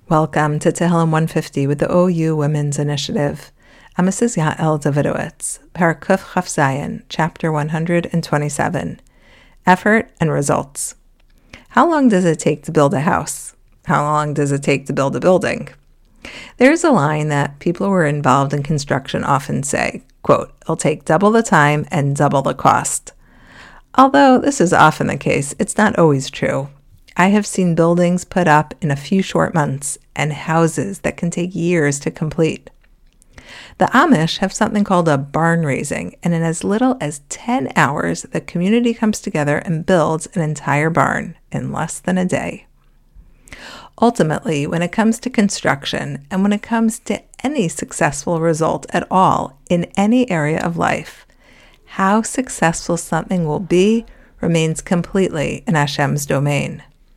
Welcome to Tehillim 150 with the OU Women's Initiative. I'm Mrs. Yael Davidowitz, Parakuf Chaf Zayin, Chapter 127, Effort and Results. How long does it take to build a house? How long does it take to build a building? There's a line that people who are involved in construction often say, quote, "It'll take double the time and double the cost." Although this is often the case, it's not always true. I have seen buildings put up in a few short months and houses that can take years to complete. The Amish have something called a barn raising, and in as little as 10 hours, the community comes together and builds an entire barn in less than a day. Ultimately, when it comes to construction and when it comes to any successful result at all in any area of life, how successful something will be remains completely in Hashem's domain.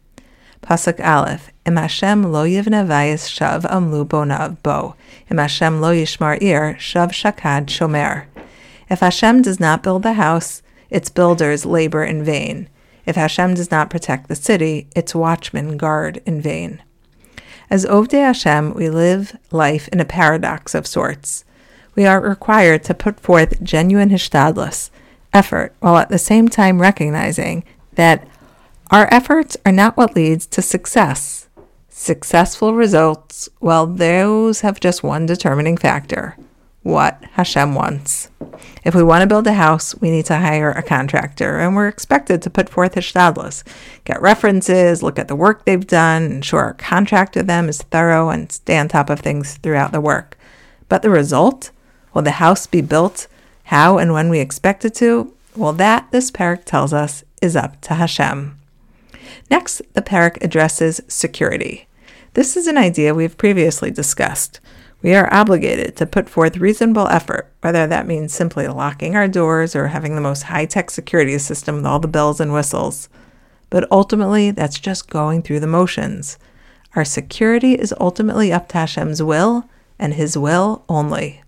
Pasuk Aleph, Im Hashem lo yivne vayis shav amlu bonav bo. Im Hashem lo yishmar ir shav shakad shomer. If Hashem does not build the house, its builders labor in vain. If Hashem does not protect the city, its watchmen guard in vain. As Ovdei Hashem, we live life in a paradox of sorts. We are required to put forth genuine hishtadlus, effort, while at the same time recognizing that our efforts are not what leads to success. Successful results, well, those have just one determining factor: what Hashem wants. If we want to build a house, we need to hire a contractor, and we're expected to put forth hishtadlus, get references, look at the work they've done, ensure our contract with them is thorough, and stay on top of things throughout the work. But the result? Will the house be built how and when we expect it to? Well, that, this parak tells us, is up to Hashem. Next, the parak addresses security. This is an idea we've previously discussed. We are obligated to put forth reasonable effort, whether that means simply locking our doors or having the most high-tech security system with all the bells and whistles. But ultimately, that's just going through the motions. Our security is ultimately up to Hashem's will and His will only.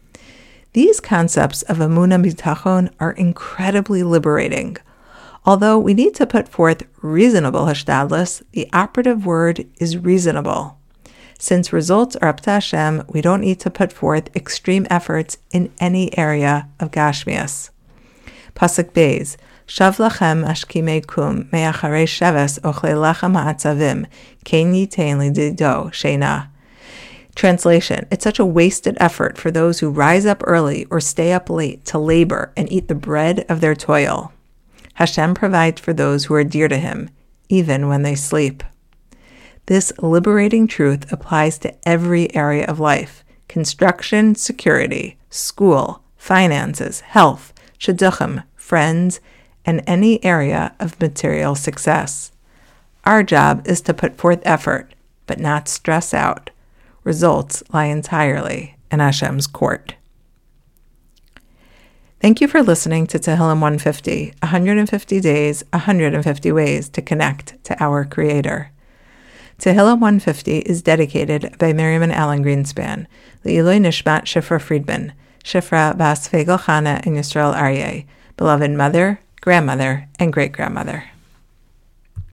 These concepts of emunah bitachon are incredibly liberating. Although we need to put forth reasonable hishtadlus, the operative word is reasonable. Since results are up to Hashem, we don't need to put forth extreme efforts in any area of Gashmias. Pasuk Beis, Shav lachem ashkimei kum me'acharei sheves ochlei lechem ha'atzavim ken yitain lidido sheina. Translation, it's such a wasted effort for those who rise up early or stay up late to labor and eat the bread of their toil. Hashem provides for those who are dear to Him, even when they sleep. This liberating truth applies to every area of life: construction, security, school, finances, health, shidduchim, friends, and any area of material success. Our job is to put forth effort, but not stress out. Results lie entirely in Hashem's court. Thank you for listening to Tehillim 150, 150 days, 150 ways to connect to our Creator. Tehillim 150 is dedicated by Miriam and Alan Greenspan, Le'iloi Nishmat Shifra Friedman, Shifra Bas Fegel Chana and Yisrael Aryeh, beloved mother, grandmother, and great-grandmother.